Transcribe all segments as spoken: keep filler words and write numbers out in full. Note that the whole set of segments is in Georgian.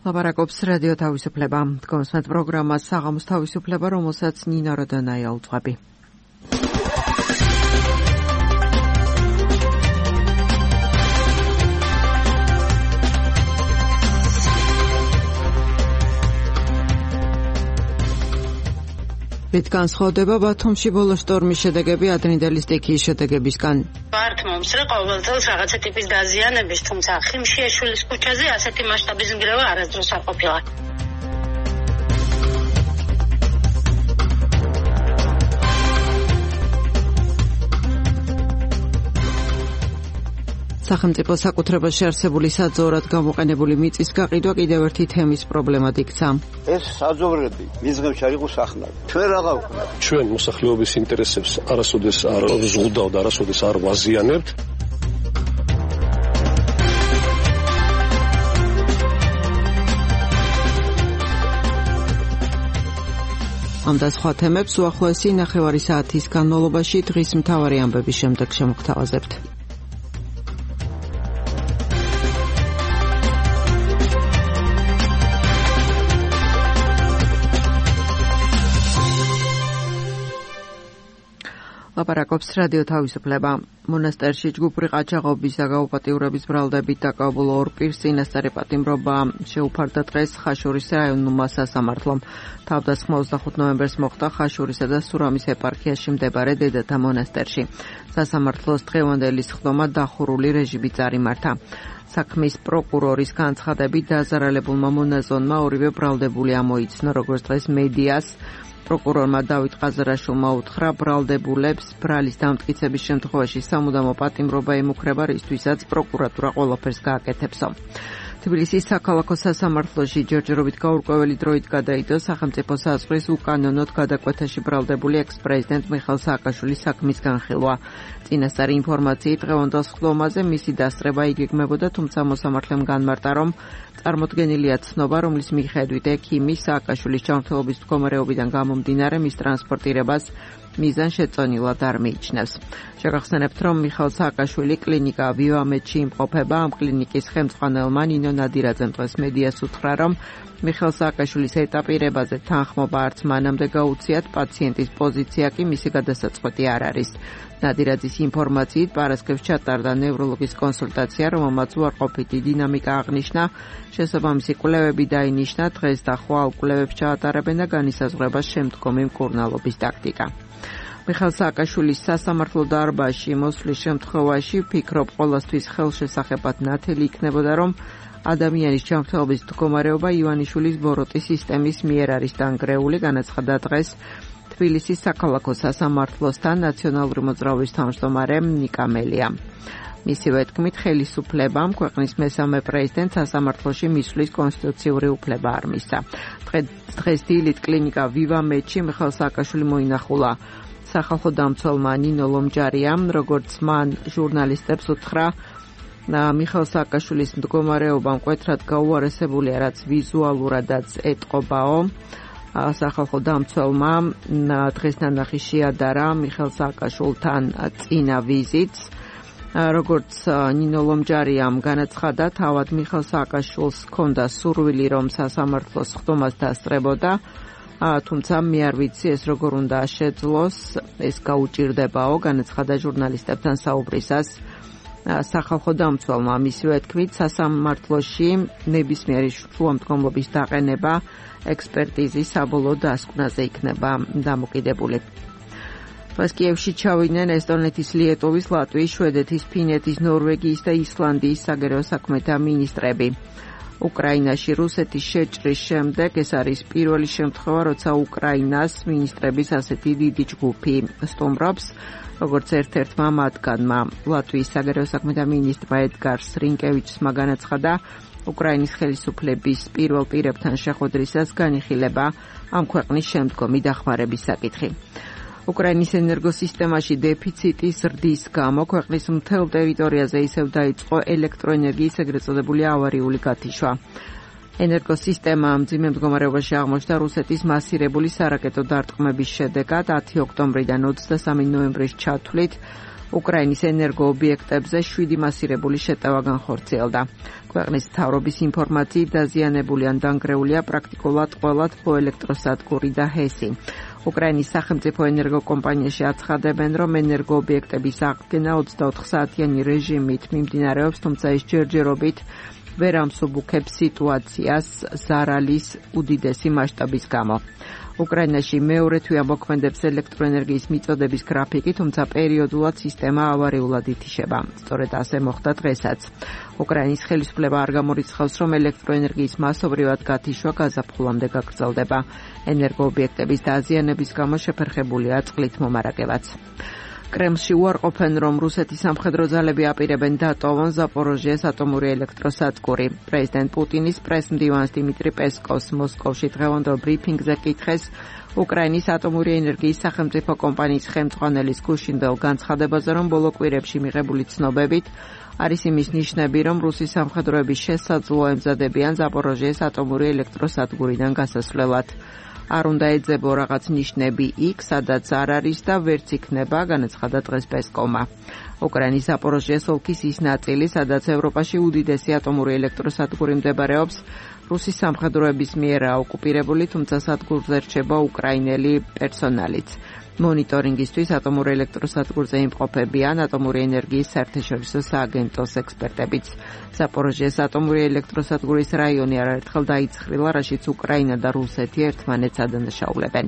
ლაპარაკობს რადიო თავისუფლება. დგომსმეთ პროგრამას საღამოს თავისუფლება, რომელსაც ნინა როდანაია უძღვები. რით განსხვავდება ბათუმში ბოლო შტორმის შედეგები ადრინდელი სტიქიის შედეგებისგან? ვართ მომსწრე ყოველ წელს რაღაცა ტიპის დაზიანების, თუმცა ხიმშიაშვილის ქუჩაზე ასეთი მასშტაბის ნგრევა არასდროს არ ყოფილა. სახელმწიფო საკუთრებაში არსებული საძოვრად გამოყენებული მიწის გაყიდვა კიდევ ერთი თემის პრობლემად იქცა. ეს საძოვრები მიზღებში არ იყო სახნავი. ჩვენ რა გავხდით? ჩვენ მოსახლეობის ინტერესებს არასოდეს არ ზღუდავ და არასოდეს არ ვაზიანებთ. ამ და სხვა თემებს უახლოესი ნახევარი საათის განმავლობაში დღის მთავარი ამბების შემდეგ შემოგთავაზებთ. ლაპარაკობს რადიო თავისუფლება. მონასტერში ჯგუფური ყაჩაღობის და გაუპატიურების ბრალდებით დაკავებულ ორ პირს წინასწარი პატიმრობა შეუფარდა დღეს ხაშურის რაიონულმა სასამართლომ. თავდასხმა ოცდახუთ ნოემბერს მოხდა ხაშურისა და სურამის ეპარქიაში მდებარე დედათა მონასტერში. სასამართლოს დღევანდელი სხდომა დახურული რეჟიმით წარიმართა. საქმის პროკურორის განცხადებით დაზარალებულმა მონაზონმა ორივე ბრალდებული ამოიცნო, როგორც დღეს მედიას. პროკურორმა დავით ყაზარაშვილმა უთხრა ბრალდებულებს ბრალის დამტკიცების შემთხვევაში სამუდამო პატიმრობა ემუქრება, რისთვისაც პროკურატურა ყველაფერს გააკეთებსო. თბილისის საქალაქო სასამართლოში ჯერჯერობით გაურკვეველი დროით გადაიდო სახელმწიფო საზღვრის უკანონოდ გადაკვეთაში ბრალდებული ექს-პრეზიდენტ მიხეილ სააკაშვილის საქმის განხილვა. წინასწარი ინფორმაციით დღევანდელ სხდომაზე მისი დასწრება იგეგმებოდა, თუმცა მოსამართლემ განმარტა, რომ წარმოდგენილია ცნობა, რომლის მიხედვით ექიმი სააკაშვილის ჯანმრთელობის მდგომარეობიდან გამომდინარე მის ტრანსპორტირებას მიზანშეწონილად არ მიიჩნევს. შეგახსენებთ, რომ მიხეილ სააკაშვილი კლინიკა ვივამედში იმყოფება. ამ კლინიკის ხელმძღვანელმა ნინო ნადირაძემ დღეს მედიას უთხრა, რომ მიხეილ სააკაშვილის ეტაპირებაზე თანხმობა არც მანამდე გაუციათ, პაციენტის პოზიცია კი მისი გადასაწყვეტი არ არის. ნადირაძის ინფორმაციით პარასკევს ჩატარდა ნევროლოგის კონსულტაცია, რომელმაც უარყოფითი დინამიკა აღნიშნა. შესაბამისი კვლევები დაინიშნა, დღეს და ხვალ კვლევებს ჩაატარებენ და განისაზღვრება შემდგომი მკურნალობის ტაქტიკა. მიხეილ სააკაშვილის სასამართლო დარბაზში მოსვლის შემთხვევაში ვფიქრობ, ყოველთვის ხელშესახებად ნათელი იქნებოდა, რომ ადამიანის ჯანმრთელობის მდგომარეობა ივანიშვილის ბოროტის სისტემის მიერ არის დანგრეული, განაცხადა დღეს თბილისის საქალაქო სასამართლოსთან ნაციონალური მოძრაობის თავმჯდომარე ნიკა მელიამ. მისივე თქმით, ხელისუფლებამ ქვეყნის მესამე პრეზიდენტ სასამართლოში მისვლის კონსტიტუციური უფლება არ მისცა. დღეს დილით კლინიკა ვივამედში მიხეილ სააკაშვილი მოინახულა. სახალხო დამცველმა ნინო ლომჯარიამ, როგორც მან ჟურნალისტებს უთხრა, მიხეილ სააკაშვილის მდგომარეობა მკვეთრად გაუარესებულია, რაც ვიზუალურადაც ეტყობაო. სახალხო დამცველმა დღეს ნანახი შეადარა მიხეილ სააკაშვილთან წინა ვიზიტს. როგორც ნინო ლომჯარიამ განაცხადა, თავად მიხეილ სააკაშვილს ჰქონდა სურვილი, რომ სასამართლოს სხდომას დასწრებოდა, თუმცა მე არ ვიცი ეს როგორ უნდა შეძლოს, ეს გაუჭირდებაო, განაცხადა ჟურნალისტებთან საუბრისას სახალხო დამცველმა. მისივე თქმით, სასამართლოში ნებისმიერი შუამდგომლობის დაყენება ექსპერტიზის საბოლოო დასკვნაზე იქნება დამოკიდებული. დღეს კიევში ჩავიდნენ ესტონეთის, ლიეტუვის, ლატვიის, შვედეთის, ფინეთის, ნორვეგიის და ისლანდიის საგარეო საქმეთა მინისტრები. უკრაინაში რუსეთის შეჭრის შემდეგ ეს არის პირველი შემთხვევა, როცა უკრაინას მინისტრების ასეთი დიდი ჯგუფი სტუმრობს. როგორც ერთ-ერთმა მათგანმა ლატვიის საგარეო საქმეთა მინისტრმა ედგარ სრინკევიჩსმა განაცხადა, უკრაინის ხელისუფლების პირველ პირებთან შეხვედრისას განიხილება ამ ქვეყნის შემდგომი დახმარების საკითხი. უკრაინის ენერგოსისტემაში დეფიციტის ზრდის გამო ქვეყნის მთელ ტერიტორიაზე ისევ დაიწყო ელექტროენერგიის ეგრეთ წოდებული ავარიული გათიშვა. ენერგოსისტემა მძიმე მდგომარეობაში აღმოჩნდა რუსეთის მასირებული სარაკეტო დარტყმების შედეგად ათი ოქტომბრიდან ოცდასამი ნოემბრის ჩათვლით უკრაინის ენერგოობიექტებზე შვიდი მასირებული შეტევა განხორციელდა. ქვეყნის მთავრობის ინფორმაციით დაზიანებული ან დანგრეულია პრაქტიკულად ყველა თბოელექტროსადგური და ჰესი. უკრაინის სახელმწიფო ენერგოკომპანიაში აცხადებენ, რომ ენერგოობიექტების აღდგენა ოცდაოთხ საათიანი რეჟიმით მიმდინარეობს, თუმცა ეს ჯერჯერობით ვერ ამსუბუქებს სიტუაციას ზარალის უდიდესი მასშტაბის გამო. უკრაინაში მეორე თვე ამოქმედებს ელექტროენერგიის მიწოდების გრაფიკი, თუმცა პერიოდულად სისტემა ავარიულად ითიშება. სწორედ ასე მოხდა დღესაც. უკრაინის ხელისუფლება არ გამორიცხავს, რომ ელექტროენერგიის მასობრივად გათიშვა გაზაფხულამდე გაგრძელდება. ენერგოობიექტების დაზიანების გამო შეფერხებულია წყლით მომარაგებაც. კრემლში უარყოფენ, რომ რუსეთის სამხედრო ძალები აპირებენ დატოვონ ზაპოროჟიეს ატომური ელექტროსადგური. პრეზიდენტ პუტინის პრესმდივანს დიმიტრი პესკოვს მოსკოვში დღევანდელ ბრიფინგზე კითხეს უკრაინის ატომური ენერგიის სახელმწიფო კომპანიის ხელმძღვანელის გუშინდელ განცხადებაზე, რომ ბოლო კვირებში მიღებული ცნობებით არის იმის ნიშნები, რომ რუსის სამხედროები შესაძლოა ემზადებიან ზაპოროჟიეს ატომური ელექტროსადგურიდან გასასვლელად. არ უნდა ეძებო რაღაც ნიშნები იქ, სადაც არ არის და ვერც იქნება, განაცხადა დღეს პესკოვმა. უკრაინის ზაპოროჟიეს ოლქის ის ნაწილი, სადაც ევროპაში უდიდესი ატომური ელექტროსადგური მდებარეობს, რუსის სამხედროების მიერ ოკუპირებული, თუმცა სადგურზე რჩება უკრაინელი პერსონალიც. მონიტორინგისთვის ატომურ ელექტროსადგურზე იმყოფებიან ატომური ენერგიის საერთაშორისო სააგენტოს ექსპერტებიც. ზაპოროჟიეს ატომური ელექტროსადგურის რაიონი არაერთხელ დაიცხრილა, რაშიც უკრაინა და რუსეთი ერთმანეთს ადანაშაულებენ.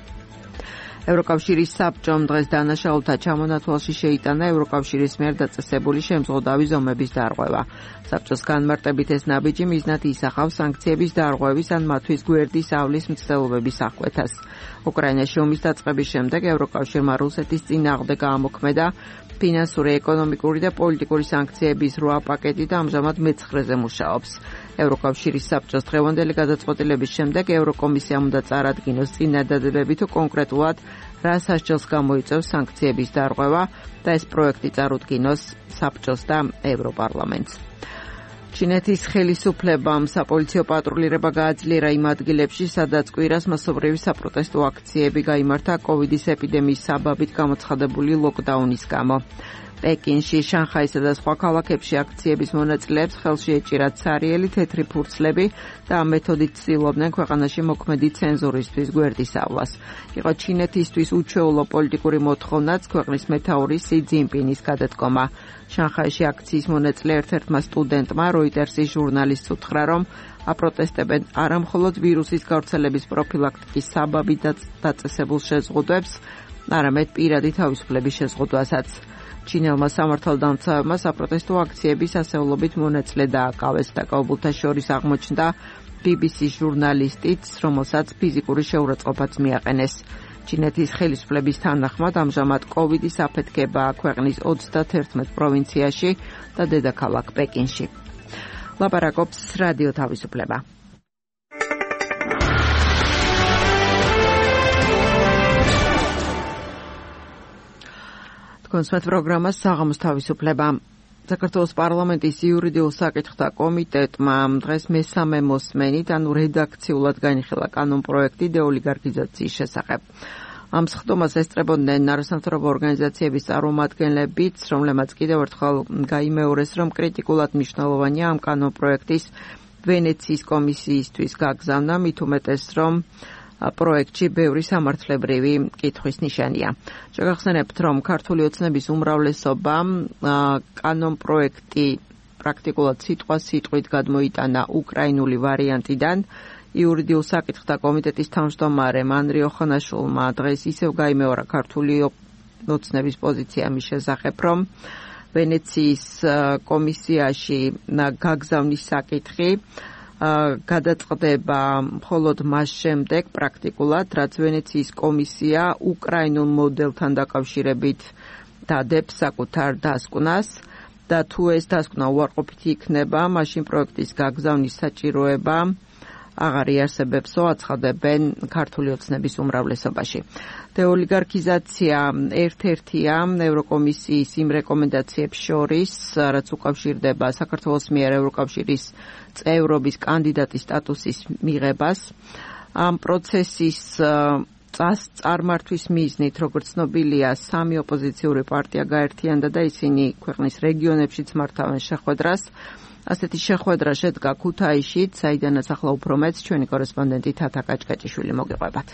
ევროკავშირის საბჭომ დღეს დანაშაულთა ჩამონათვალში შეიტანა ევროკავშირის მიერ დაწესებული შემზღუდავი ზომების დარღვევა. საბჭოს განმარტებით ეს ნაბიჯი მიზნად ისახავს სანქციების დარღვევის ან მათთვის გვერდის ავლის მცდელობების აღკვეთას. უკრაინაში ომის დაწყების შემდეგ ევროკავშირმა რუსეთის წინააღმდეგ გაამოქმედა ფინანსური, ეკონომიკური და პოლიტიკური სანქციების რვა პაკეტი და ამჟამად მეცხრეზე მუშაობს. ევროკავშირის საბჭოს დღევანდელი გადაწყვეტილების შემდეგ ევროკომისიამ უნდა წარადგინოს წინადადებები თუ კონკრეტულად რა სასჯელს გამოიწვევს სანქციების დარღვევა და ეს პროექტი წარუდგინოს საბჭოს და ევროპარლამენტს. ჩინეთის ხელისუფლებამ საპოლიციო პატრულირება გააძლიერა იმ ადგილებში, სადაც კვირას მასობრივი საპროტესტო აქციები გაიმართა კოვიდის ეპიდემიის საბაბით გამოცხადებული ლოკდაუნის გამო. პეკინში, შანხაისა და სხვა ქალაქებში აქციების მონაწილეებს ხელში ეჭირათ ცარიელი თეთრი ფურცლები და ამ მეთოდით ცდილობდნენ ქვეყანაში მოქმედი ცენზურისთვის გვერდისავლას. იყო ჩინეთისთვის უჩვეულო პოლიტიკური მოთხოვნაც ქვეყნის მეთაურის სი ძინპინის გადადგომა. შანხაიში აქციის მონაწილე ერთ-ერთმა სტუდენტმა როიტერსის ჟურნალისტს უთხრა, რომ აპროტესტებენ არა მხოლოდ ვირუსის გავრცელების პროფილაქტიკის საბაბით დაწესებულ შეზღუდვებს, არამედ პირადი თავისუფლების შეზღუდვასაც. ჩინელმა სამართალდამცავებმა საპროტესტო აქციების ასეულობით მონაწილე დააკავეს. დაკავებულთა შორის აღმოჩნდა ბი ბი სის ჟურნალისტიც, რომელსაც ფიზიკური შეურაცხყოფაც მიაყენეს. ჩინეთის ხელისუფლების თანახმად ამჟამად კოვიდის აფეთქებაა ქვეყნის ოცდაათერთმეტ პროვინციაში და დედაქალაქ პეკინში. ლაპარაკობს რადიო თავისუფლება. კონსმეთ პროგრამას საღამოს თავისუფლება. საქართველოს პარლამენტის იურიდიულ საკითხთა კომიტეტმა დღეს მესამე მოსმენით, ანუ რედაქციულად განიხილა კანონპროექტი დეოლიგარქიზაციის შესახებ. ამ სხდომას ესწრებოდნენ არასამთავრობო ორგანიზაციების წარმომადგენლებიც, რომლებმაც კიდევ ერთხელ გაიმეორეს, რომ კრიტიკულად მნიშვნელოვანია ამ კანონპროექტის ვენეციის კომისიისთვის გაგზავნა, მით უმეტეს, რომ პროექტში ბევრი სამართლებრივი კითხვის ნიშანია. შეგახსენებთ, რომ ქართული ოცნების უმრავლესობა კანონპროექტი პრაქტიკულად სიტყვა-სიტყვით გადმოიტანა უკრაინული ვარიანტიდან. იურიდიულ საკითხთა კომიტეტის თავმჯდომარემ ანრი ოხანაშვილმა დღეს ისევ გაიმეორა ქართული ოცნების პოზიცია მის შესახებ, რომ ვენეციის კომისიაში გაგზავნის საკითხი გადაწყდება მხოლოდ მას შემდეგ პრაქტიკულად, რაც ვენეციის კომისია უკრაინულ მოდელთან დაკავშირებით დადებს საკუთარ დასკვნას და თუ ეს დასკვნა უარყოფითი იქნება, მაშინ პროექტის გაგზავნის საჭიროება აღარ იარსებებსო, აცხადებენ ქართული ოცნების უმრავლესობაში. დეოლიგარქიზაცია ერთ-ერთია ევროკომისიის იმ რეკომენდაციებს შორის, რაც უკავშირდება საქართველოს მიერ ევროკავშირის წევრობის კანდიდატის სტატუსის მიღებას. ამ პროცესის წას წარმართვის მიზნით, როგორც ცნობილია, სამი ოპოზიციური პარტია გაერთიანდა და ისინი ქვეყნის რეგიონებშიც მართავენ შეხვედრას. ასეთი შეხვედრა შედგა ქუთაისშიც, საიდანაც ახლა უფრო მეც ჩვენი კორესპონდენტი თათა კაჭკაჭიშვილი მოგიყვებათ.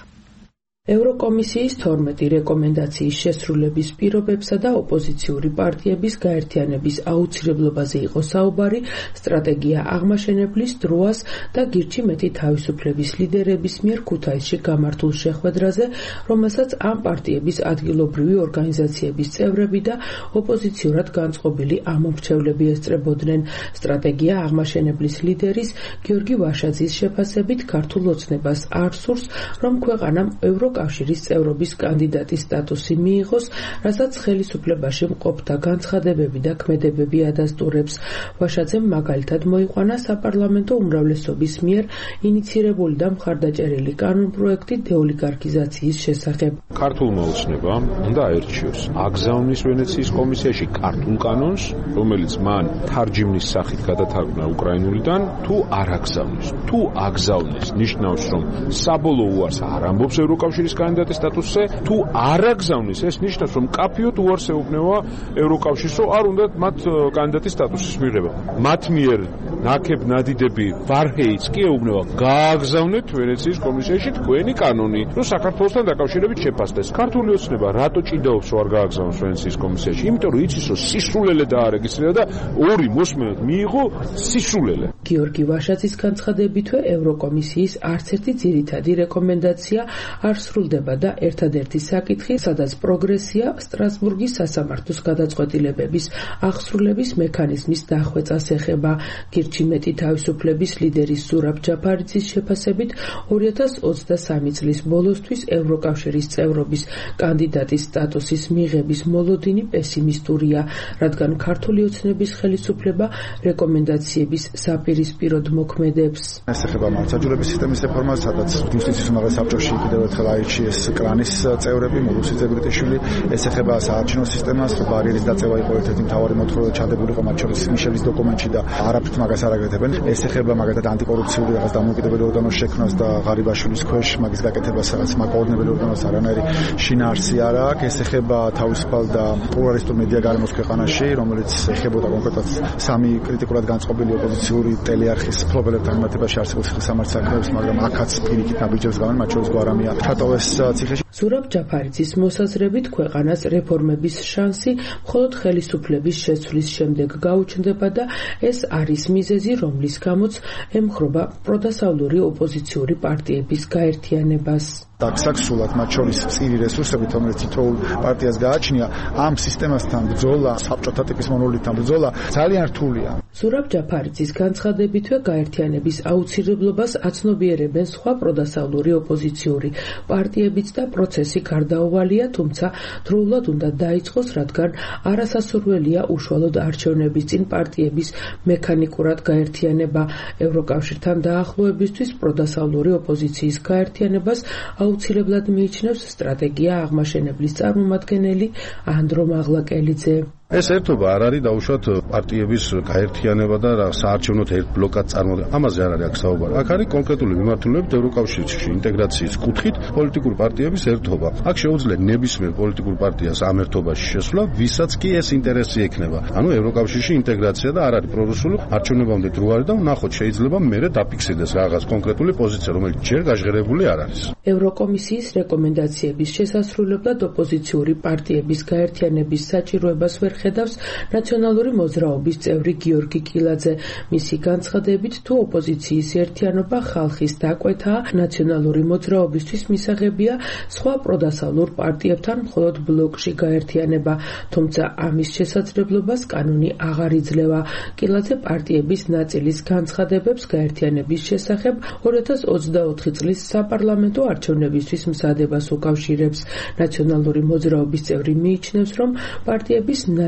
ევროკომისიის თორმეტი რეკომენდაციის შესრულების პირობებსა და ოპოზიციური პარტიების გაერთიანების აუცილებლობაზე იყო საუბარი სტრატეგია აღმაშენებლის დროას და გირჩი მეტი თავისუფლების ლიდერების მიერ ქუთაისში გამართულ შეხვედრაზე, რომელსაც ამ პარტიების ადგილობრივი ორგანიზაციების წევრები და ოპოზიციურად განწყობილი ამომრჩევლები ესწრებოდნენ. სტრატეგია აღმაშენებლის ლიდერის გიორგი ვაშაძის შეფასებით ქართულ ოცნებას არ სურს, რომ ქვეყანამ ევროკავშირის კავშირის წევრობის კანდიდატის სტატუსი მიიღოს, რასაც ხელისუფლებაში მყოფთა განცხადებები და ქმედებები ადასტურებს. ვაშაძემ მაგალითად მოიყვანა საპარლამენტო უმრავლესობის მიერ ინიცირებული და მხარდაჭერილი კანონპროექტი დეოლიგარქიზაციის შესახებ. ქართულმა ოცნებამ უნდა აერჩიოს აგზავნის ვენეციის კომისიაში ქართულ კანონს, რომელიც მან თარჯიმნის სახით გადათარგმნა უკრაინულიდან, თუ არ აგზავნის. თუ აგზავნის, ნიშნავს, რომ საბოლოო უარს არ ამბობს ევროკავშირის კანდიდატის სტატუსზე, თუ არ აგზავნის, ეს ნიშნავს, რომ კაფიოდ უარს ეუბნება ევროკავშირს, რომ არ უნდათ მათ კანდიდატის სტატუსის მიღება. მათ მიერ ნაკებ ნადიდები ვარჰეიც კი ეუბნება, გააგზავნეთ ვენეციის კომისიაში თქვენი კანონი, რომ საქართველოსთან დაკავშირებით შეფასდეს. ქართული ოცნება რატო ჭიდაობს, რომ არ გააგზავნოს ვენეციის კომისიაში? იმიტომ რომ იცის, რომ სისულელე დაარეგისტრირა და ორი მოსმენად მიიღო სისულელე. გიორგი ვაშაძის განცხადებითვე ევროკომისიის არც ერთი ძირითადი რეკომენდაცია არ სრულდება და ერთადერთი საკითხი, სადაც პროგრესია, სტრასბურგის სასამართლოს გადაწყვეტილებების აღსრულების მექანიზმის დახვეწას ეხება. გირჩი მეტი თავისუფლების ლიდერის ზურაბ ჯაფარიძის შეფასებით ორი ათას ოცდასამი წლის ბოლოსთვის ევროკავშირის წევრობის კანდიდატის სტატუსის მიღების მოლოდინი პესიმისტურია, რადგან ქართული ოცნების ხელისუფლება რეკომენდაციების საპირისპიროდ მოქმედებს. ეს ეხება მართლმსაჯულების სისტემის რეფორმას, სადაც ჯუსტიციის უმაღლეს საბჭოში კიდევ ერთხელ აირჩიეს კრანის წევრები, მურუსი ზებრიტიშვილი. ეს ეხება საარჩევნო სისტემას, ბარიერის დაწევა იყო ერთ-ერთი მთავარი მოთხოვნა, ჩადებულიყო მათ შორის მიშელის დოკუმენტში და არაფრით მაგას არ აკეთებენ. ეს ეხება მაგალითად ანტიკორუფციული რაღაც დამოუკიდებელი ორგანოს შექმნას და ღარიბაშვილის ქვეშ მაგის გაკეთებას, რაღაც მაგ კოორდინებელ ორგანოს არანაირი შინაარსი არ აქვს. ეს ეხება თავისუფალ და პლურალისტურ მედია გარემოს ქვეყანაში, რომელიც ეხებოდა კონკრეტულად სამი კრიტიკულად განწყობილი ოპოზიციური ტელეარხის მფლობელებთან მიმართებაში არსებულ სამართლის საქმეებს, მაგრამ აქაც პირიქით ნაბიჯებს გავენ, მათ შორის გვარამია ჩატოვეს ციხეში. ზურაბ ჯაფარიძის მოსაზრებით ქვეყანას რეფორმების შანსი მხოლოდ ხელისუფლების შეცვლის შემდეგ გაუჩნდება და ეს არის მიზეზი, რომლის გამოც ემხრობა პროდასავლური ოპოზიციური პარტიების გაერთიანებას. დაქსაქსულად მათ შორის წირი რესურსებით, რომელიც თითოეულ პარტიას გააჩნია, ამ სისტემასთან ბრძოლა, საბჭოთა ტიპის მონოლითთან ბრძოლა ძალიან რთულია. ზურაბ ჯაფარიძის განცხადებითვე გაერთიანების აუცილებლობას აცნობიერებენ სხვა პროდასავლური ოპოზიციური პარტიებიც და პროცესი გარდაუვალია, თუმცა დროულად უნდა დაიწყოს, რადგან არასასურველია უშუალოდ არჩევნების წინ პარტიების მექანიკურად გაერთიანება. ევროკავშირთან დაახლოებისთვის პროდასავლური ოპოზიციის გაერთიანებას აუცილებლად მიიჩნევს სტრატეგია აღმაშენებლის წარმომადგენელი ანდრო მაღლაკელიძე. ეს ერთობა არ არის დაუშვათ პარტიების გაერთიანება და საარჩევნოთ ერთ ბლოკად წარმოდგენა. ამაზე არ არის აქ საუბარი. აქ არის კონკრეტული მიმართულებებით ევროკავშირში ინტეგრაციის კუთხით პოლიტიკური პარტიების ერთობა. აქ შეუძლია ნებისმიერ პოლიტიკურ პარტიას ამ ერთობაში შესვლა, ვისაც კი ეს ინტერესი ექნება. ანუ ევროკავშირში ინტეგრაცია და არ არის პრორუსული არჩევნებამდე დრო არის და ნახოთ შეიძლება მერე დაფიქსირდეს რაღაც კონკრეტული პოზიცია, რომელიც ჯერ გაჟღერებული არ არის. ევროკომისიის რეკომენდაციების შესასრულებლად ოპოზიციური პარტიების გაერთიანების საჭიროებას ვერ ხედავს ნაციონალური მოძრაობის წევრი გიორგი კილაძე. მისი განცხადებით, თუ ოპოზიციის ერთიანობა ხალხის დაკვეთაა, ნაციონალური მოძრაობისთვის მისაღებია სხვა პროდასავლურ პარტიებთან მხოლოდ ბლოკში გაერთიანება, თუმცა ამის შესაძლებლობას კანონი აღარ იძლევა. კილაძე პარტიების ნაწილის განცხადებებს გაერთიანების შესახებ ორი ათას ოცდაოთხი წლის საპარლამენტო არჩევნებისთვის მზადებას უკავშირებს. ნაციონალური მოძრაობის წევრი მიიჩნევს, რომ პარტიების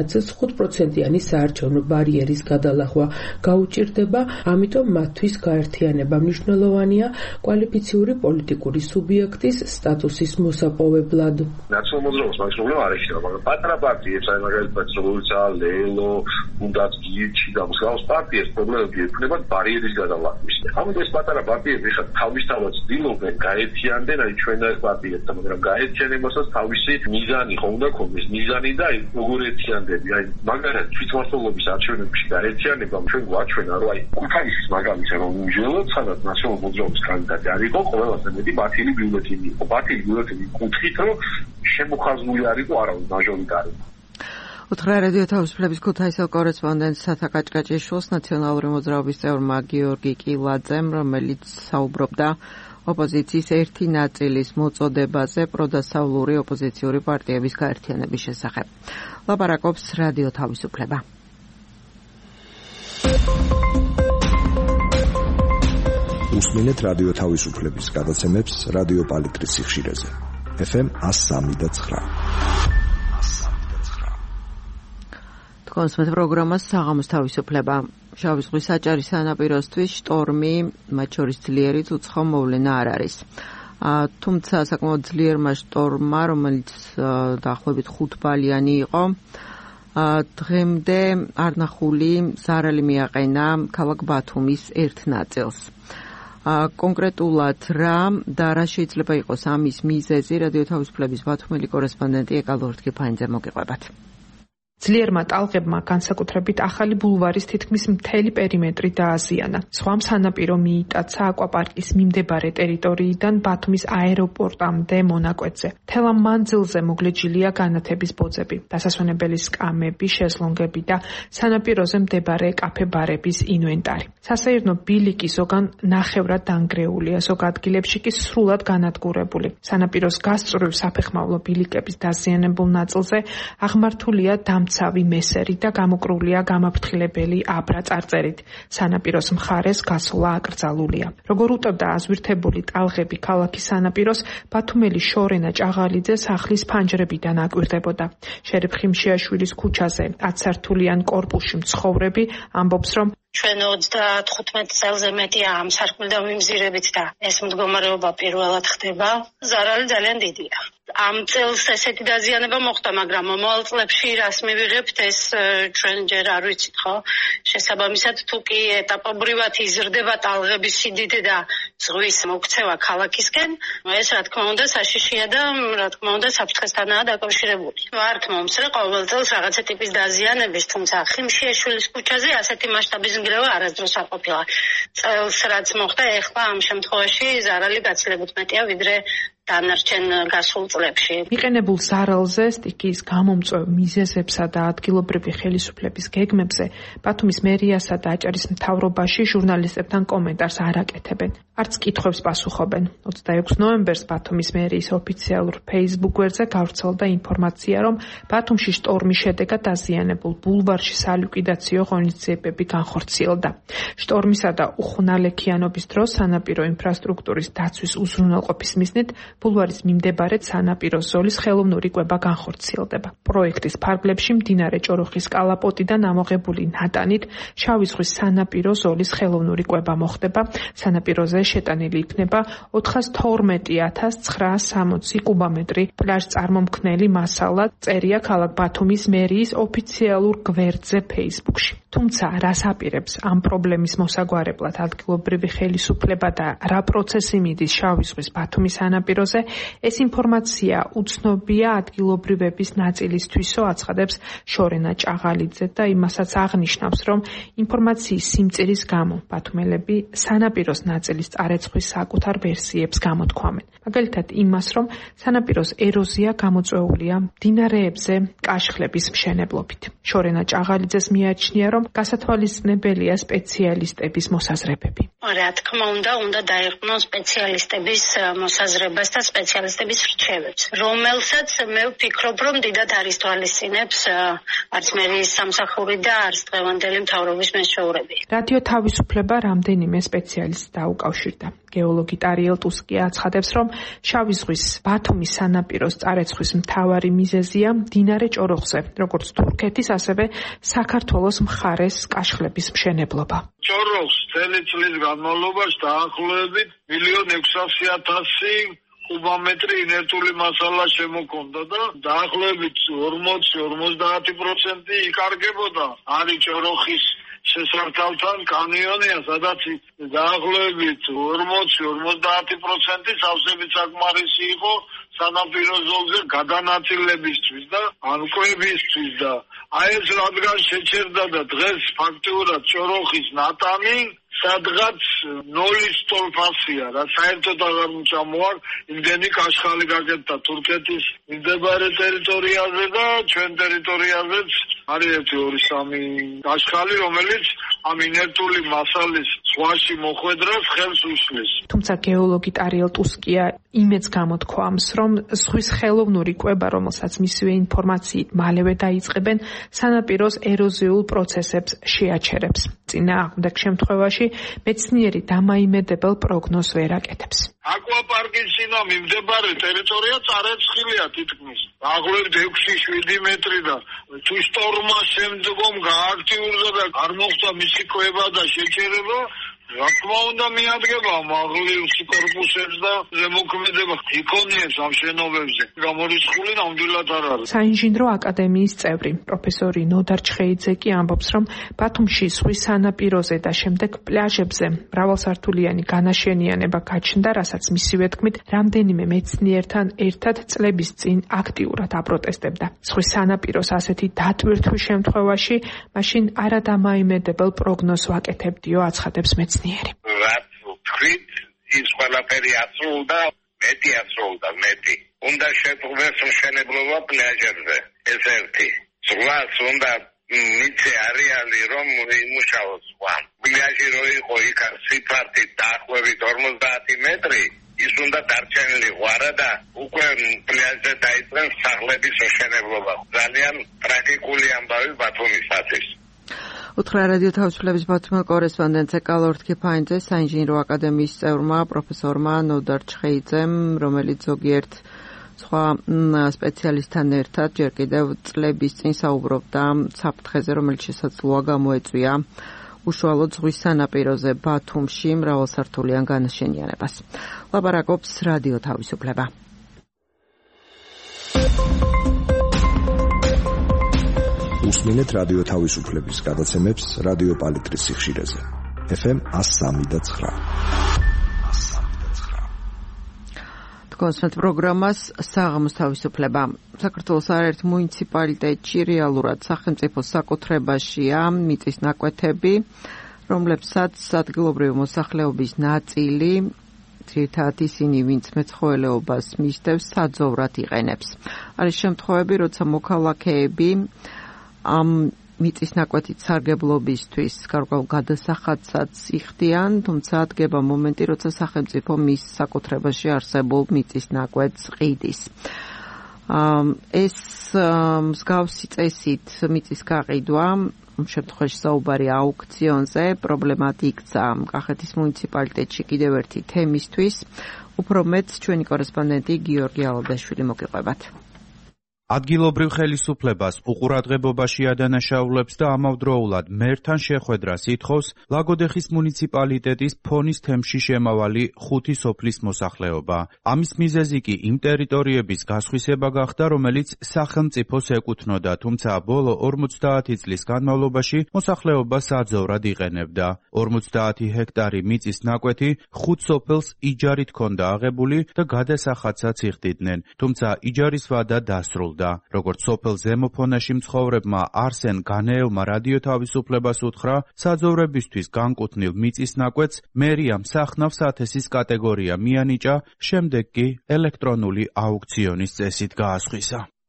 ნაწილს ხუთ პროცენტიანი საარჩევნო ბარიერის გადალახვა გაუჭირდება, ამიტომ მათთვის გაერთიანება მნიშვნელოვანია კვალიფიციური პოლიტიკური სუბიექტის სტატუსის მოსაპოვებლად. ნაციონალურ მოძრაობას მაგის პრობლემა არ ექნება, მაგრამ პატარა პარტიებს, აი მაგალითად როგორიცაა ლელო, უნდაც გიჩი და მსგავს პარტიებს პრობლემები ექნებათ ბარიერის გადალახვის. ამიტომ ეს პატარა პარტიები ხა თავისთავად ცდილობენ გაერთიანდნენ აი ჩვენ და პარტიებთან, მაგრამ გაერთიანებასაც თავისი მიზანი ხო უნდა ქონდეს, მიზანი და აი როგორ ერთიანდები, აი მაგალითად თვითმმართველობის არჩევნებში გაერთიანებამ ჩვენ გვაჩვენა, რომ აი ქუთაისის მაგალითად რომ უჟელოდ სადაც ნაციონალურ მოძრაობის კანდიდატი არ იყო, ყველაზე მეტი ბათილი ბიულეტენი იყო. ბათილი ბიულეტენი კუთხით, რომ შემოხაზული არ იყო არავინ მაჟორიტარი. უთხრა რადიო თავისუფლების ქუთაისელ კორესპონდენტ სათა კაჭკაჭიშვილს ნაციონალური მოძრაობის წევრმა გიორგი კილაძემ, რომელიც საუბრობდა ოპოზიციის ერთი ნაწილის მოწოდებაზე პროდასავლური ოპოზიციური პარტიების გაერთიანების შესახებ. ლაპარაკობს რადიო თავისუფლება. უსმინეთ რადიო თავისუფლების გადაცემებს რადიო პალიტრის სიხშირეზე. ეფ ემ one oh three point nine. კონსმეთ პროგრამას საღამოს თავისუფლება. შავი ზღვის საჭარი სანაპიროსთვის შტორმი, მათ შორის ძლიერიც უცხო მოვლენა არ არის. თუმცა საკმაოდ ძლიერმა შტორმმა, რომელიც დაახლოებით ხუთბალიანი იყო, დღემდე არნახული ზარალი მიაყენა ქალაქ ბათუმის ერთ ნაწილს. კონკრეტულად რა და რა შეიძლება იყოს ამის მიზეზი, რადიო თავისუფლების ბათუმელი კორესპონდენტი ეკალორ თქიფანიძე მოგიყვებათ. ძლიერმა ტალღებმა განსაკუთრებით ახალი ბულვარის თითქმის მთელი პერიმეტრი დააზიანა. სხვა სანაპირო მიიტაცა აკვაპარკის მიმდებარე ტერიტორიიდან ბათუმის აეროპორტამდე მონაკვეთზე. მთელ ამ მანძილზე მოგლეჯილია განათების ბოძები, დასასვენებელი სკამები, შეზლონგები და სანაპიროზე მდებარე კაფე-ბარების ინვენტარი. სასეირნო ბილიკი ზოგან ნახევრად დანგრეულია, ზოგ ადგილებში კი სრულად განადგურებული. სანაპიროს გასწვრივ საფეხმავლო ბილიკების დაზიანებულ ნაწილზე აღმართულია დამცავი მესერი და გამოკრულია გამაფრთხილებელი აბრა წარწერით. სანაპიროს მხარეს გასვლა აკრძალულია. როგორ უწევდა აზვირთებული ტალღები ქალაქის სანაპიროს, ბათუმელი შორენა ჭაღალიძე სახლის ფანჯრებიდან აკვირდებოდა. შერიფ ხიმშიაშვილის ქუჩაზე ათსართულიან კორპუსში მცხოვრები ამბობს, რომ ჩვენ ოცდათხუთმეტ წელზე მეტია ამ სარკმლიდან ვიმზირებით და ეს მდგომარეობა პირველად ხდება. ზარალი ძალიან დიდია. ამ წელს ესეთი დაზიანება მოხდა, მაგრამ მომავალ წლებში რას მივიღებთ, ეს ჩვენ ჯერ არ ვიცით, ხო? შესაბამისად, თუ კი ეტაპობრივად იზრდება ტალღების სიდიდე და ზღვის მოქცევა ქალაქისკენ, ეს რა თქმა უნდა საშიშია და რა თქმა უნდა საფრთხესთანაა დაკავშირებული. ვართ მომსწრე ყოველ წელს რაღაცა ტიპის დაზიანების, თუმცა ხიმშიაშვილის ქუჩაზე ასეთი მასშტაბის ნგრევა არასდროს არ ყოფილა. წელს რაც მოხდა, ეხლა ამ შემთხვევაში ზარალი გაცილებით მეტია ვიდრე დანარჩენ გასულ წლებში. მიყენებულ ზარალზე, სტიქიის გამომწვევ მიზეზებსა და ადგილობრივი ხელისუფლების გეგმებზე ბათუმის მერიასა და აჭარის მთავრობაში ჟურნალისტებთან კომენტარს არ აკეთებენ. არც კითხვებს პასუხობენ. ოცდაექვსი ნოემბერს ბათუმის მერიის ოფიციალურ Facebook გვერდზე გავრცელდა ინფორმაცია, რომ ბათუმში შტორმის შედეგად დაზიანებულ ბულვარში სალიკვიდაციო ღონისძიებები განხორციელდა. შტორმისა და უხუნალექიანობის დროს სანაპირო ინფრასტრუქტურის დაცვის უზრუნველყოფის მიზნით ბულვარის მიმდებარედ სანაპიროს ზოლის ხელოვნური კვება განხორციელდება. პროექტის ფარგლებში მდინარე ჭოროხის კალაპოტიდან ამოღებული ნატანით შავი ზღვის სანაპირო ზოლის ხელოვნური კვება მოხდება. სანაპიროზე შეტანილი იქნება ოთხას თორმეტი ათას ცხრაას სამოცი კუბომეტრი პლაჟ წარმომქმნელი მასალა, წერია ქალაქ ბათუმის მერიის ოფიციალურ გვერდზე Facebook-ში. თუმცა რას აპირებს ამ პრობლემის მოსაგვარებლად ადგილობრივი ხელისუფლება და რა პროცესი მიდის შავი ზღვის ბათუმის სანაპიროზე, ეს ინფორმაცია უცნობია ადგილობრივების ნაწილისთვისო, აცხადებს შორენა ჭაღალიძე და იმასაც აღნიშნავს, რომ ინფორმაციის სიმწირის გამო ბათუმელები სანაპიროს ნაწილის წარეცხვის საკუთარ ვერსიებს გამოთქვამენ. მაგალითად იმას, რომ სანაპიროს ეროზია გამოწვეულია მდინარეებზე კაშხლების მშენებლობით. შორენა ჭაღალიძეს მიაჩნია, რომ გასათვალისწინებელია სპეციალისტების მოსაზრებები. რა თქმა უნდა, უნდა დაეყვნონ სპეციალისტების მოსაზრებას და სპეციალისტების რჩევებს, რომელსაც მე ვფიქრობ, რომ დიდად არის თვალისწინებს არც მერის სამსახური და არც დღევანდელი მთავრობის მეშვეურები. რადიო თავისუფლება რამდენიმე სპეციალისტს დაუკავშირდა. გეოლოგი ტარიელ ტუსკია აცხადებს, რომ შავი ზღვის ბათუმის სანაპიროს წარეცხვის მთავარი მიზეზია მდინარე ჭოროხზე, როგორც თურქეთის, ასევე საქართველოს მხარეს კაშხლების მშენებლობა. ჭოროხს წელი წლის განმავლობაში დაახლოებით მილიონი ექვსასი ათასი კუბომეტრი ინერტული მასალა შემოქონდა და დაახლოებით ორმოცი ორმოცდაათი პროცენტი იკარგებოდა. არის ჭოროხის შესართავთან კანიონია, სადაც დაახლოებით ორმოცი ორმოცდაათი პროცენტი სავსებით საკმარისი იყო სანაპირო ზოლზე გადანაწილებისთვის და ანკვებისთვის და აი ეს რადგან შეჩერდა და დღეს ფაქტიურად ჭოროხის ნატანი სადღაც ნოლის ტოლფასია და საერთოდ აღარ მოწამოარ იმდენი კაშხალი გაკეთდა თურქეთის მდებარე ტერიტორიაზე და ჩვენ ტერიტორიაზეც არის ერთი ორი სამი კაშხალი, რომელიც ამ ინერტული მასალის ზღვაში მოხვედრას ხელს უშლის. თუმცა გეოლოგი ტარიელ ტუსკია იმედს გამოთქვამს, რომ ზღვის ხელოვნური კვება, რომელსაც მისივე ინფორმაციით მალევე დაიწყებენ, სანაპიროს ეროზიულ პროცესებს შეაჩერებს. წინააღმდეგ შემთხვევაში მეცნიერი დამაიმედებელ პროგნოზს ვერ აკეთებს. აკვაპარკის წინა მიმდებარე ტერიტორია წარეცხილია თითქმის. დაახლოებით ექვსი შვიდი მეტრი და თუ შტორმა შემდგომ გააქტიურდა და არ მოხდა მისი კვება და შეჩერება, რა თქმა უნდა მიადგება მაღლივს კორპუსებს და ზემოქმედება იქონიებს ამ შენობებზე. გამორიცხული ნამდვილად არ არის. საინჟინრო აკადემიის წევრი პროფესორი ნოდარ ჩხეიძე კი ამბობს, რომ ბათუმში ზღვის სანაპიროზე და შემდეგ პლაჟებზე მრავალსართულიანი განაშენიანება გაჩნდა, რასაც მისივე თქმით, რამდენიმე მეცნიერთან ერთად წლების წინ აქტიურად აპროტესტებდა. ზღვის სანაპიროს ასეთი დატვირთვის შემთხვევაში მაშინ არადამაიმედებელ პროგნოზს ვაკეთებდიო, აცხადებს მეცნიერი. რაც თქვით, ის ყველაფერი ასრულდა, მეტი ასრულდა, მეტი. უნდა შეტყდეს მშენებლობა პლაჟებზე, ეს ერთი. ზღვას უნდა მიცე არეალი, რომ იმუშაოს ზღვა. პლაჟი რო იყო იქ სიფართით დაახლოებით ორმოცდაათი მეტრი, ის უნდა დარჩენილიყო და უკვე პლაჟზე დაიწყეს სახლების მშენებლობა. ძალიან ტრაგიკული ამბავი ბათუმისათვის. უთხრა რადიო თავისუფლების ბათუმის კორესპონდენტზე კალორთ ქიფაინძე საინჟინრო აკადემიის წევრმა პროფესორმა ნოდარ ჩხეიძემ, რომელიც ზოგიერთ სხვა სპეციალისტთან ერთად ჯერ კიდევ წლების წინ საუბრობდა საფრთხეზე, რომელიც შესაძლოა გამოეწვია უშუალოდ ზღვის სანაპიროზე ბათუმში მრავალსართულიან განაშენიანებას. ლაპარაკობს რადიო თავისუფლება. უსმინეთ რადიო თავისუფლების გადაცემებს რადიო პალიტრის სიხშირეზე. ეფ ემ one oh three point nine. კონსულტ პროგრამას საღამოს თავისუფლება. საქართველოს არაერთ მუნიციპალიტეტში რეალურად სახელმწიფო საკუთრებაშია მიწის ნაკვეთები, რომლებსაც ადგილობრივი მოსახლეობის ნაწილი, ძირითადად ისინი, ვინც მეცხოველეობას მისდევს, საძოვრად იყენებს. არის შემთხვევები, როცა მოქალაქეები ამ მიწის ნაკვეთით სარგებლობისთვის გარკვეულ გადასახადსაც იხდიან, თუმცა დგება მომენტი, როცა სახელმწიფო მის საკუთრებაში არსებულ მიწის ნაკვეთს ყიდის. ეს მსგავსი წესით მიწის გაყიდვა, ამ შემთხვევაში საუბარი აუქციონზე, პრობლემად იქცა კახეთის მუნიციპალიტეტში კიდევ ერთი თემისთვის. უფრო მეტს ჩვენი კორესპონდენტი გიორგი ალადაშვილი მოგიყვებათ. ადგილობრივ ხელისუფლებას უყურადღებობაში ადანაშაულებს და ამავდროულად მერთან შეხვედრას ითხოვს ლაგოდეხის მუნიციპალიტეტის ფონის თემში შემავალი ხუთი სოფლის მოსახლეობა. ამის მიზეზი კი იმ ტერიტორიების გასხვისება გახდა, რომელიც სახელმწიფოს ეკუთვნოდა, თუმცა ბოლო ორმოცდაათი წლის განმავლობაში მოსახლეობა საძოვრად იყენებდა. ორმოცდაათი ჰექტარი მიწის ნაკვეთი ხუთ სოფელს იჯარით ჰქონდა აღებული და გადასახადსაც იხდიდნენ, თუმცა იჯარის ვადა დასრულდა. როგორც სოფელ ზემოფონაში მცხოვრებმა არსენ განეევმა რადიო თავისუფლებას უთხრა, საძოვრებისთვის განკუთვნილ მიწის ნაკვეთს მერიამ სახნავს ათესის კატეგორია მიანიჭა, შემდეგ კი ელექტრონული აუქციონის წესით გაასხვისა.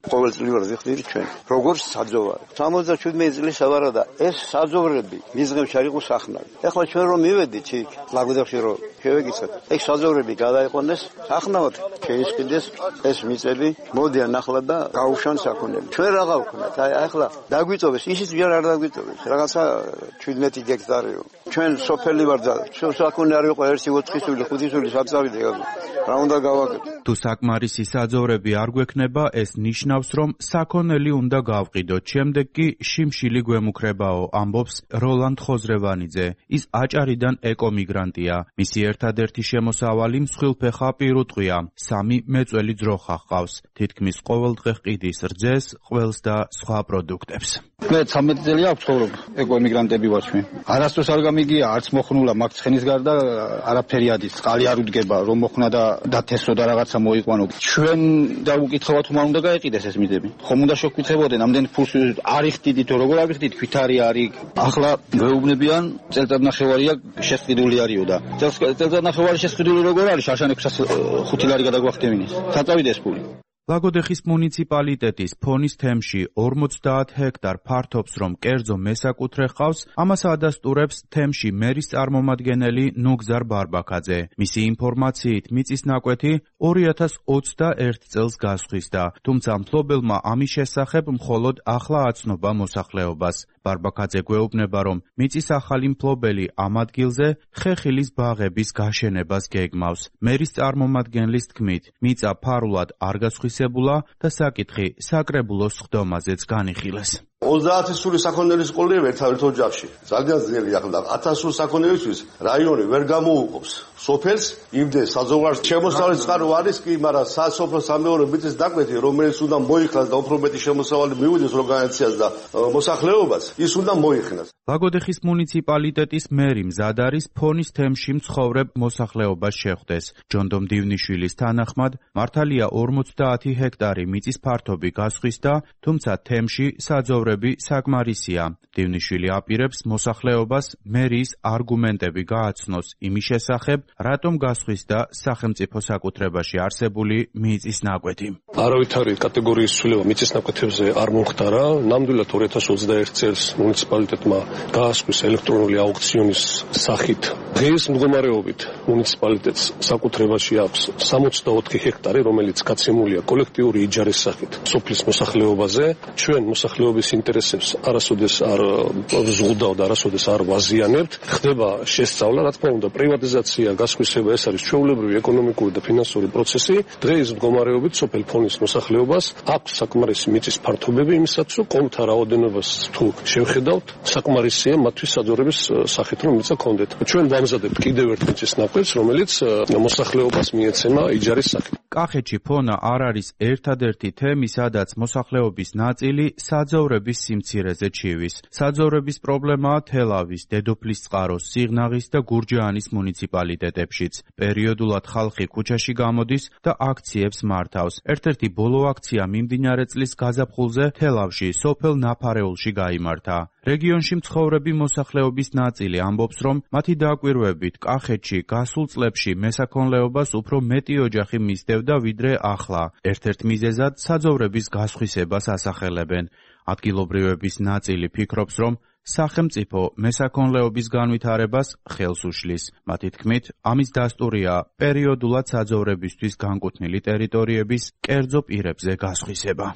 ყოველწლიურად ხდით ჩვენ როგორც საძოვარი სამოცდაშვიდი წლის ავარადა ეს საძოვრები მიზღებში არ იყო სახნავი. ეხლა ჩვენ რომ მივედით იქ ლაგოდეხში რომ შევეკითხეთ ეს საძოვრები გადაიყვანეს სახნავად შეისყიდეს ეს მიწები მოდიან ახლა და გაუშვან საქონელი. ჩვენ რა გავქნათ? აი ახლა დაგვიწოვეს ისიც ჯერ არ დაგვიწოვეს რაღაცა შვიდმეტი გექტარიო. ჩვენ სოფელი ვარ და საქონელი არ იყო ერთი ოთხისული ხუთისული საწავიდე რა უნდა გავაკეთო? თუ საკმარისი საძოვრები არ გვექნება, ეს ნიშნავს, რომ საქონელი უნდა გავყიდოთ. შემდეგ კი შიმშილი გვემუქრებაო, ამბობს როლანდ ხოზრევანიძე. ის აჭარიდან ეკომიგრანტია. მისი ერთადერთი შემოსავალი მსხვილფეხა პირუტყვია. სამი მეწველი ძროხა ჰყავს. თითქმის ყოველდღე ყიდის რძეს, ყველს და სხვა პროდუქტებს. მე ცამეტი წელია აქვს ცხოვრობ, ეკომიგრანტები ვარ ჩვენ. არასდროს არ გამიგია, არც მოხნულა მაგ ცხენის გარდა არაფერი ადის. წყალი არ უდგება, რომ მოხნა და დათესო და რაღაცა მოიყვანო. ჩვენ დავუკითხავთ, რომ არ უნდა გაეყიდეს ეს მიზები. ხომ უნდა შევკითხებოდნენ, ამდენ ფულს არის ხდიდით, როგორ არის ხდიდით, ქვითარი არის. ახლა გვეუბნებიან, წელწადნახევარია შესყიდული არისო და წელწადნახევარი შესყიდული როგორ არის? შაშან ექვსას ხუთი ლარი გადაგვახდემინეს. საწავიდეს ფული. ლაგოდეხის მუნიციპალიტეტის ფონის თემში ორმოცდაათ ჰექტარ ფართობს, რომ კერძო მესაკუთრე ჰყავს, ამას ადასტურებს თემში მერის წარმომადგენელი ნუგზარ ბარბაქაძე. მისი ინფორმაციით მიწის ნაკვეთი ორი ათას ოცდაერთი წელს გასხვისდა, თუმცა მფლობელმა ამის შესახებ მხოლოდ ახლა აცნობა მოსახლეობას. ბარბაქაძე გვეუბნება, რომ მიწის ახალი მფლობელი ამ ადგილზე ხეხილის ბაღების გაშენებას გეგმავს. მერის წარმომადგენლის თქმით, მიწა ფარულად არ გასხვისებულა და საკითხი საკრებულოს ხდომაზეც განიხილეს. ოცდაათი სული საქონელის ყოლია ერთად ოჯახში. ძალიან ძნელი ახლა ათას სულ საქონელისთვის რაიონი ვერ გამოუყოფს. სოფელს იმდეს საზღვარგარეთ შემოსავლის წყარო არის კი, მაგრამ სასოფლო სამეურნეო მიწის ნაკვეთი, რომელიც უნდა მოიხსნას და უფრო მეტი შემოსავალი მივიდეს ორგანიზაციას და მოსახლეობას, ის უნდა მოიხსნას. ლაგოდეხის მუნიციპალიტეტის მერი მზად არის ფონის თემში მცხოვრებ მოსახლეობას შეხვდეს. ჯონდომ დივნიშვილის თანახმად, მართალია ორმოცდაათი ჰექტარი მიწის ფართობი გასხვისდა, თუმცა თემში საძოვრები საკმარისია. დივნიშვილი აპირებს მოსახლეობას მერიის არგუმენტები გააცნოს იმის შესახებ, რატომ გასხვისდა სახელმწიფო საკუთრებაში არსებული მიწის ნაკვეთი. არავითარი კატეგორიის ცვლილება მიწის ნაკვეთებზე არ მომხდარა. ნამდვილად ორი ათას ოცდაერთი წელს მუნიციპალიტეტმა გაასხვის ელექტრონული აუქციონის სახით. დღეს მდგომარეობით მუნიციპალიტეტს საკუთრებაში აქვს სამოცდაოთხი ჰექტარი, რომელიც გაცემულია კოლექტიური იჯარის სახით სოფლის მოსახლეობაზე. ჩვენ მოსახლეობის ინტერესებს არასოდეს არ ზღუდავ და არასოდეს არ ვაზიანებთ. ხდება შესწავლა, რა თქმა უნდა, პრივატიზაცია, გასხვისება, ეს არის ჩვეულებრივი ეკონომიკური და ფინანსური პროცესი. დღეს მდგომარეობით სოფელ ფონის მოსახლეობას აქვს საკმარისი მიწის ფართობები იმისათვის, რომ კონთა რაოდენობას თუ შევხედავთ, საკმარისია მათთვის საძოვრების სახით, რომ მიწა კონდეთ. ჩვენ ვამზადებთ კიდევ ერთ მიწის ნაკვეთს, რომელიც მოსახლეობას მიეცემა იჯარის სახით. კახეთში ფონა არ არის ერთადერთი თემი, სადაც მოსახლეობის ნაწილი საძოვრების სიმცირეზე ჩივის. საძოვრების პრობლემაა თელავის, დედოფლისწყაროს, სიღნაღის და გურჯაანის მუნიციპალიტეტებშიც. პერიოდულად ხალხი ქუჩაში გამოდის და აქციებს მართავს. ერთ-ერთი ბოლო აქცია მიმდინარე წლის გაზაფხულზე თელავში, სოფელ ნაფარეულში გაიმართა. რეგიონში მცხოვრები მოსახლეობის ნაწილი ამბობს, რომ მათი დაკვირვებით კახეთში გასულ წლებში მესაქონლეობას უფრო მეტი ოჯახი მისდევდა ვიდრე ახლა. ერთ-ერთ მიზეზად საძოვრების გასხვისებას ასახელებენ. ადგილობრივების ნაწილი ფიქრობს, რომ სახელმწიფო მესაქონლეობის განვითარებას ხელს უშლის. მათი თქმით, ამის დასტურია პერიოდულად საძოვრებისთვის განკუთვნილი ტერიტორიების კერძო პირებზე გასხვისება.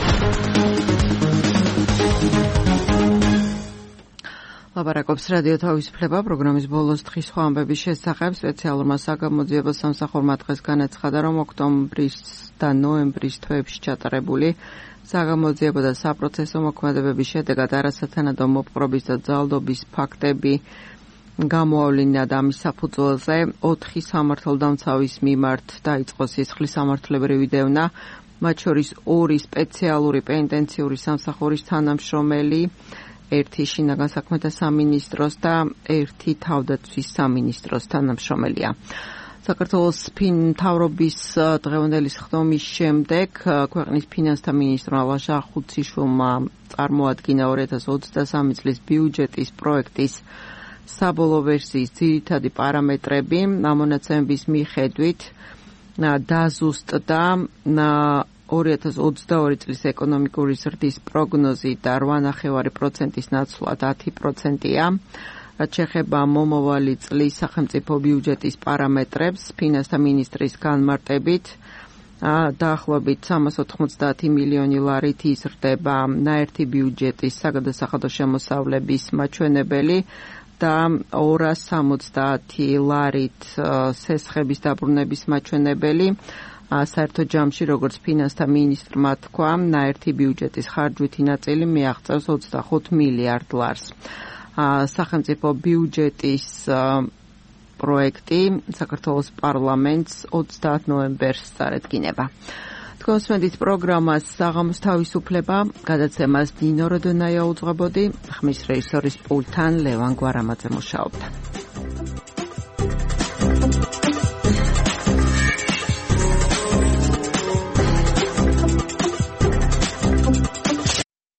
ლაპარაკობს რადიო თავისუფლება პროგრამის ბოლოს დღის სხვა ამბების შესახებ. სპეციალურმა საგამოძიებო სამსახურმა დღეს განაცხადა, რომ ოქტომბრის და ნოემბრის თვეებში ჩატარებული საგამოძიებო და საპროცესო მოქმედებების შედეგად არასათანადო მოპყრობის და ძალდობის ფაქტები გამოავლინა და ამის საფუძველზე ოთხი სამართალდამცავის მიმართ დაიწყო სისხლის სამართლებრივი დევნა, მათ შორის ორი სპეციალური პენიტენციური სამსახურის თანამშრომელი, ერთი შინაგან საქმეთა სამინისტროს და ერთი თავდაცვის სამინისტროს თანამშრომელია. საქართველოს მთავრობის დღევანდელი სხდომის შემდეგ ქვეყნის ფინანსთა მინისტრმა ლაშა ხუციშვილმა წარმოადგინა ორი ათას ოცდასამი წლის ბიუჯეტის პროექტის საბოლოო ვერსიის ძირითადი პარამეტრები. ამ მონაცემების მიხედვით დაზუსტდა ორი ათას ოცდაორი წლის ეკონომიკური ზრდის პროგნოზი და რვა ნახევარი პროცენტის ნაცვლად ათი პროცენტია. რაც შეეხება მომავალი წლის სახელმწიფო ბიუჯეტის პარამეტრებს, ფინანსთა მინისტრის განმარტებით დაახლოებით სამას ოთხმოცდაათი მილიონი ლარით იზრდება ნაერთი ბიუჯეტის საგადასახადო შემოსავლების მაჩვენებელი და ორას სამოცდაათი ლარით სესხების დაბრუნების მაჩვენებელი. საერთო ჯამში, როგორც ფინანსთა მინისტრმა თქვა, ნაერთი ბიუჯეტის ხარჯვითი ნაწილი მიაღწევს ოცდახუთ მილიარდ ლარს. სახელმწიფო ბიუჯეტის პროექტი საქართველოს პარლამენტს ოცდაათ ნოემბერს წარედგინება. თქვენ უსმენთ პროგრამას საღამოს თავისუფლება, გადაცემას დინო როდონაია უძღვებოდი, ხმის რეჟისორის პულტთან ლევან გვარამაძე მუშაობდა.